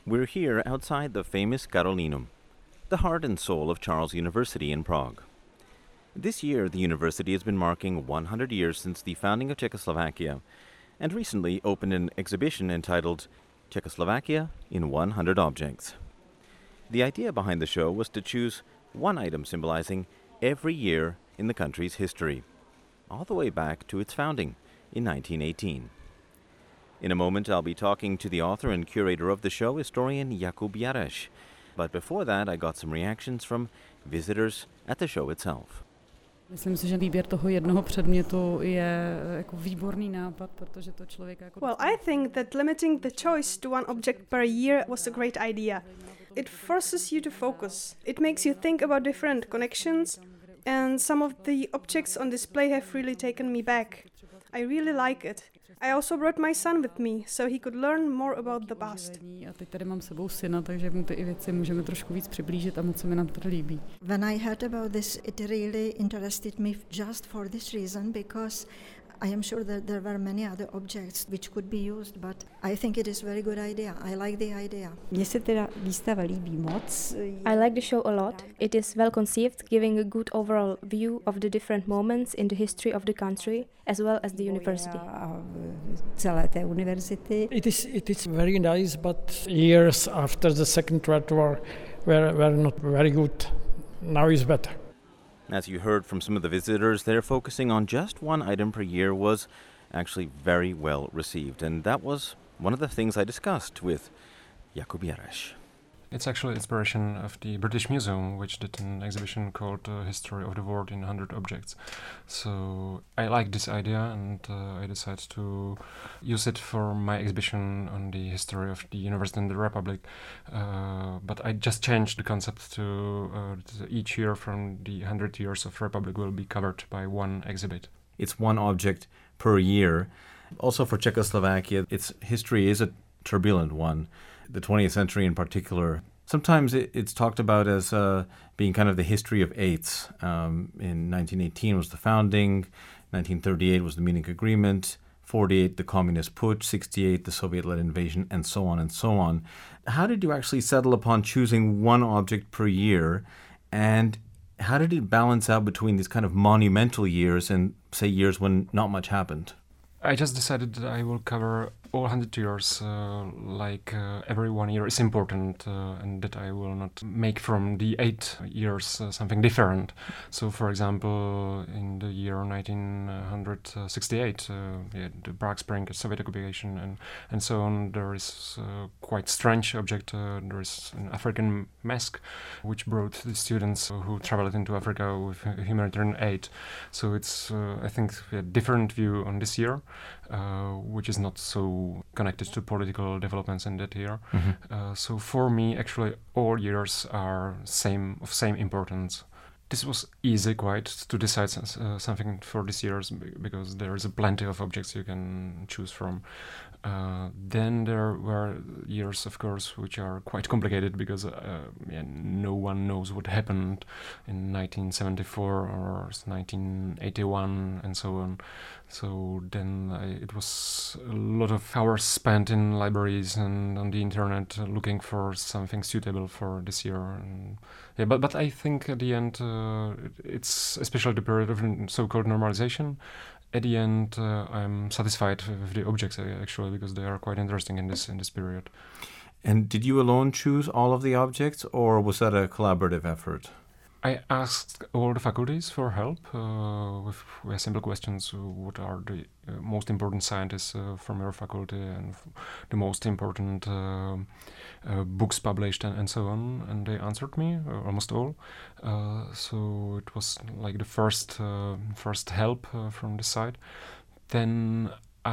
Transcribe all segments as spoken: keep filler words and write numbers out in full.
We're here outside the famous Karolinum, the heart and soul of Charles University in Prague. This year, the university has been marking one hundred years since the founding of Czechoslovakia, and recently opened an exhibition entitled Czechoslovakia in one hundred Objects. The idea behind the show was to choose one item symbolizing every year in the country's history, all the way back to its founding in nineteen eighteen. In a moment, I'll be talking to the author and curator of the show, historian Jakub Jareš. But before that, I got some reactions from visitors at the show itself. Myslím si, že výběr toho jednoho předmětu je jako výborný nápad, protože to člověka jako... Well, I think that limiting the choice to one object per year was a great idea. It forces you to focus. It makes you think about different connections, and some of the objects on display have really taken me back. I really like it. I also brought my son with me, so he could learn more about the past. A teď tady mám sebou syna, takže mu ty i věci můžeme trošku víc přiblížit a moc se mi nám to líbí. When I heard about this, it really interested me just for this reason, because I am sure that there were many other objects which could be used, but I think it is a very good idea. I like the idea. Mně se teda výstava líbí moc. I like the show a lot. It is well conceived, giving a good overall view of the different moments in the history of the country, as well as the university. Celé té univerzity. It is it is very nice, but years after the Second World War were were not very good. Now is better. As you heard from some of the visitors, their focusing on just one item per year was actually very well received. And that was one of the things I discussed with Jakub Jareš. It's actually inspiration of the British Museum, which did an exhibition called uh, History of the World in one hundred Objects. So I like this idea, and uh, I decided to use it for my exhibition on the history of the University and the Republic. Uh, but I just changed the concept to, uh, to each year from the one hundred years of Republic will be covered by one exhibit. It's one object per year. Also for Czechoslovakia, its history is a turbulent one. The twentieth century in particular. Sometimes it, it's talked about as uh, being kind of the history of eights. Um, in nineteen eighteen was the founding, nineteen thirty-eight was the Munich Agreement, forty-eight the Communist Putsch, sixty-eight the Soviet-led invasion, and so on and so on. How did you actually settle upon choosing one object per year, and how did it balance out between these kind of monumental years and, say, years when not much happened? I just decided that I will cover all one hundred years, uh, like uh, every one year is important, uh, and that I will not make from the eight years uh, something different. So, for example, in the year nineteen sixty-eight, uh, yeah, the Prague Spring, Soviet occupation, and, and so on, there is a quite strange object. Uh, there is an African mask, which brought the students who traveled into Africa with humanitarian aid. So it's, uh, I think, a different view on this year. Uh, which is not so connected to political developments in that year. Mm-hmm. Uh, so for me, actually, all years are same of same importance. This was easy quite to decide uh, something for this year because there is a plenty of objects you can choose from. Uh, then there were years, of course, which are quite complicated because uh, yeah, no one knows what happened in nineteen seventy-four or nineteen eighty-one and so on. So then I, it was a lot of hours spent in libraries and on the internet uh, looking for something suitable for this year. And, yeah, but but I think at the end uh, it's especially the period of so-called normalization. At the end, uh, I'm satisfied with the objects actually because they are quite interesting in this in this period. And did you alone choose all of the objects, or was that a collaborative effort? I asked all the faculties for help uh, with, with simple questions. Uh, what are the uh, most important scientists uh, from your faculty and f- the most important uh, uh, books published and, and so on? And they answered me, uh, almost all. Uh, so it was like the first uh, first help uh, from this side. Then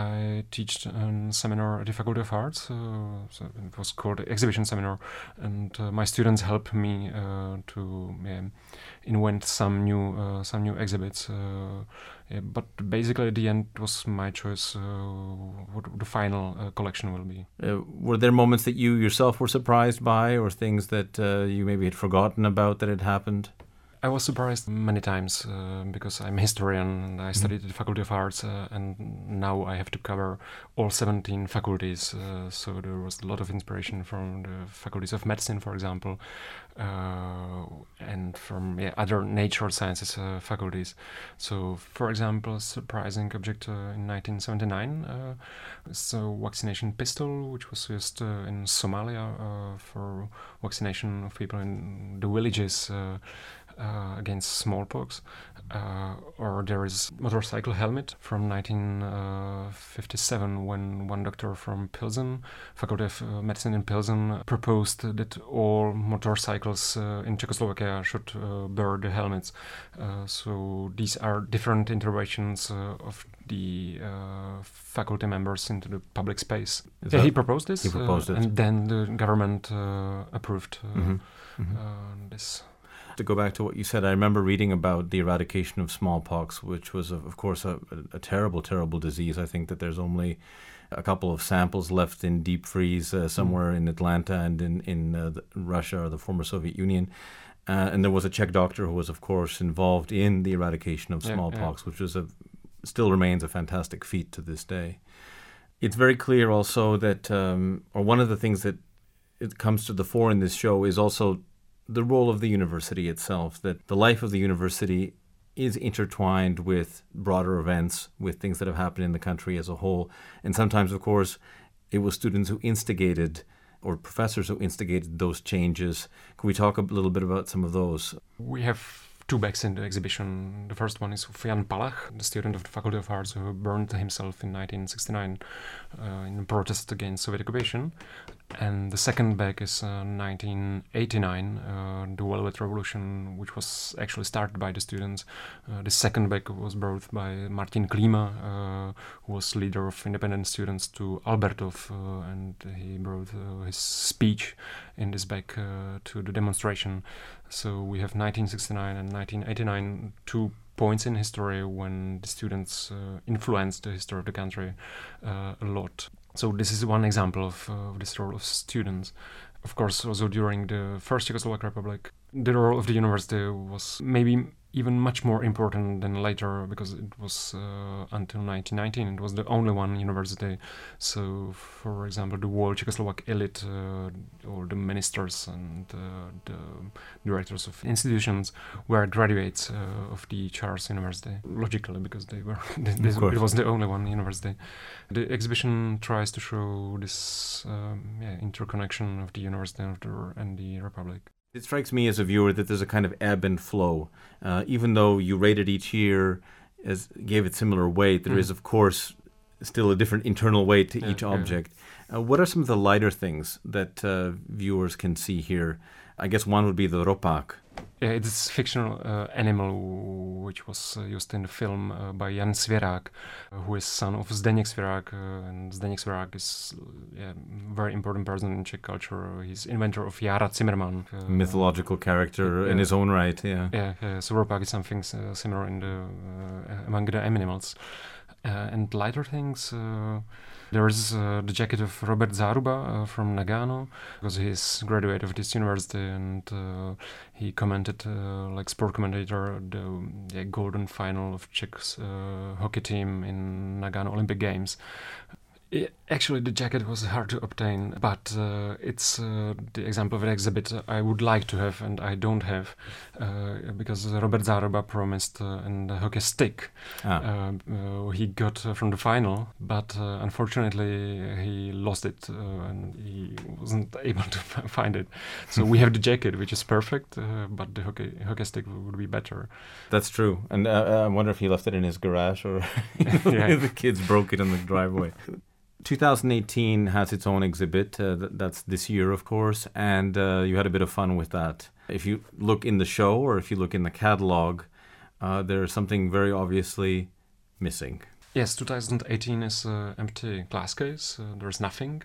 I taught a seminar at the Faculty of Arts, uh, so it was called Exhibition Seminar, and uh, my students helped me uh, to um, invent some new uh, some new exhibits. Uh, yeah, but basically, at the end, it was my choice uh, what the final uh, collection will be. Uh, were there moments that you yourself were surprised by, or things that uh, you maybe had forgotten about that had happened? I was surprised many times uh, because I'm a historian and I studied Mhm. at the Faculty of Arts, uh, and now I have to cover all seventeen faculties. Uh, so there was a lot of inspiration from the faculties of medicine, for example, uh, and from yeah, other natural sciences uh, faculties. So, for example, a surprising object uh, in nineteen seventy-nine uh, is a vaccination pistol, which was used uh, in Somalia uh, for vaccination of people in the villages uh, uh, against smallpox. Uh, or there is motorcycle helmet from nineteen fifty-seven, when one doctor from Pilsen, Faculty of uh, Medicine in Pilsen, proposed that all motorcycles uh, in Czechoslovakia should uh, bear the helmets. Uh, so these are different interventions uh, of the uh, faculty members into the public space. Is Yeah, that- he proposed this, he proposed uh, it. and then the government uh, approved uh, Mhm. Mhm. uh, this. To go back to what you said, I remember reading about the eradication of smallpox, which was, of of course, a, a terrible, terrible disease. I think that there's only a couple of samples left in deep freeze uh, somewhere in Atlanta and in, in uh, the Russia or the former Soviet Union. Uh, and there was a Czech doctor who was, of course, involved in the eradication of Yeah, smallpox, which was a, still remains a fantastic feat to this day. It's very clear also that, um, or one of the things that it comes to the fore in this show is also the role of the university itself, that the life of the university is intertwined with broader events, with things that have happened in the country as a whole. And sometimes, of course, it was students who instigated or professors who instigated those changes. Can we talk a little bit about some of those? We have two bags in the exhibition. The first one is of Jan Palach, the student of the Faculty of Arts who burned himself in nineteen sixty-nine uh, in protest against Soviet occupation. And the second bag is uh, nineteen eighty-nine, uh, the Velvet Revolution, which was actually started by the students. Uh, the second bag was brought by Martin Klima, uh, who was leader of independent students, to Albertov, uh, and he brought uh, his speech in this bag uh, to the demonstration. So we have nineteen sixty-nine and nineteen eighty-nine, two points in history when the students uh, influenced the history of the country uh, a lot. So this is one example of uh, this role of students. Of course, also during the first Czechoslovak Republic, the role of the university was maybe even much more important than later, because it was uh, until nineteen nineteen, it was the only one university. So, for example, the whole Czechoslovak elite, uh, or the ministers and uh, the directors of institutions were graduates uh, of the Charles University, logically, because they were this, course. it was the only one university. The exhibition tries to show this um, yeah, interconnection of the university and the, and the Republic. It strikes me as a viewer that there's a kind of ebb and flow. Uh, even though you rated each year, as gave it similar weight, there Mm. is, of course, still a different internal weight to Yeah, each yeah. object. Uh, what are some of the lighter things that uh, viewers can see here? I guess one would be the ropak. Yeah, it's a fictional uh, animal which was uh, used in the film uh, by Jan Svěrák, uh, who is son of Zdeněk Svěrák, uh, and Zdeněk Svěrák is a yeah, very important person in Czech culture. He's inventor of Jara Zimmermann. Uh, Mythological character yeah. in his own right, yeah. Yeah, yeah, so ropak is something uh, similar in the uh, among the animals. Uh, and lighter things, uh, there is uh, the jacket of Robert Záruba uh, from Nagano, because he's graduate of this university, and uh, he commented, uh, like sport commentator, the, the golden final of Czech's uh, hockey team in Nagano Olympic Games. It, actually, the jacket was hard to obtain, but uh, it's uh, the example of an exhibit I would like to have and I don't have, uh, because Robert Záruba promised uh, and a hockey stick Ah. uh, uh, he got uh, from the final, but uh, unfortunately he lost it uh, and he wasn't able to f- find it. So we have the jacket, which is perfect, uh, but the hockey, hockey stick would be better. That's true. And uh, I wonder if he left it in his garage or Yeah. the kids broke it in the driveway. twenty eighteen has its own exhibit. Uh, th- that's this year, of course, and uh, you had a bit of fun with that. If you look in the show or if you look in the catalog, uh, there's something very obviously missing. Yes, twenty eighteen is an empty glass case. Uh, there's nothing.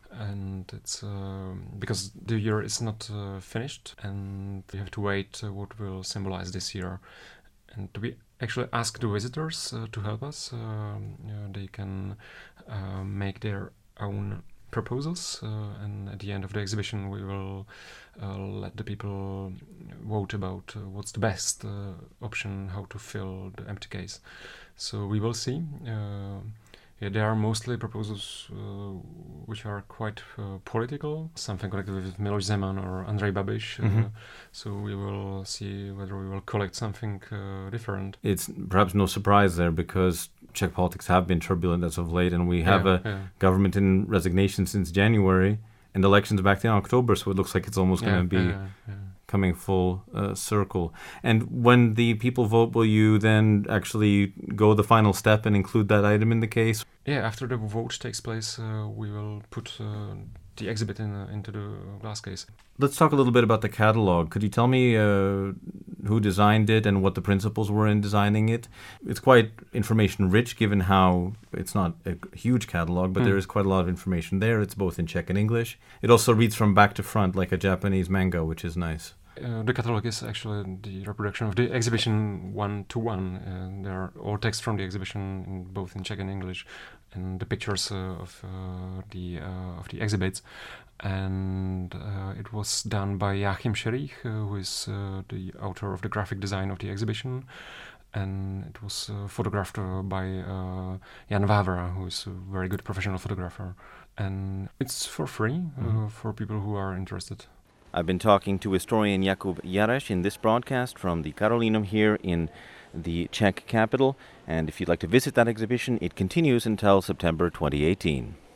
And it's uh, because the year is not uh, finished, and we have to wait uh, what will symbolize this year. And we actually ask the visitors uh, to help us. Um, you know, they can uh, make their own proposals, uh, and at the end of the exhibition we will uh, let the people vote about uh, what's the best uh, option, how to fill the empty case. So we will see. Uh, yeah, there are mostly proposals uh, which are quite uh, political, something connected with Miloš Zeman or Andrej Babiš. Mm-hmm. Uh, so we will see whether we will collect something uh, different. It's perhaps no surprise there because Czech politics have been turbulent as of late, and we have yeah, a yeah. government in resignation since January, and elections back in October, so it looks like it's almost yeah, going to be yeah, yeah. coming full uh, circle. And when the people vote, will you then actually go the final step and include that item in the case? Yeah, after the vote takes place, uh, we will put uh, the exhibit in, uh, into the glass case. Let's talk a little bit about the catalog. Could you tell me uh, who designed it and what the principles were in designing it? It's quite information-rich, given how it's not a huge catalog, but mm. there is quite a lot of information there. It's both in Czech and English. It also reads from back to front like a Japanese manga, which is nice. Uh, the catalog is actually the reproduction of the exhibition one to one. Uh, there are all text from the exhibition, in, both in Czech and English, and the pictures uh, of uh, the uh, of the exhibits. And uh, it was done by Joachim Scherich, uh, who is uh, the author of the graphic design of the exhibition. And it was uh, photographed uh, by uh, Jan Vávra, who is a very good professional photographer. And it's for free uh, mm-hmm. for people who are interested. I've been talking to historian Jakub Jareš in this broadcast from the Karolinum here in the Czech capital. And if you'd like to visit that exhibition, it continues until September twenty eighteen.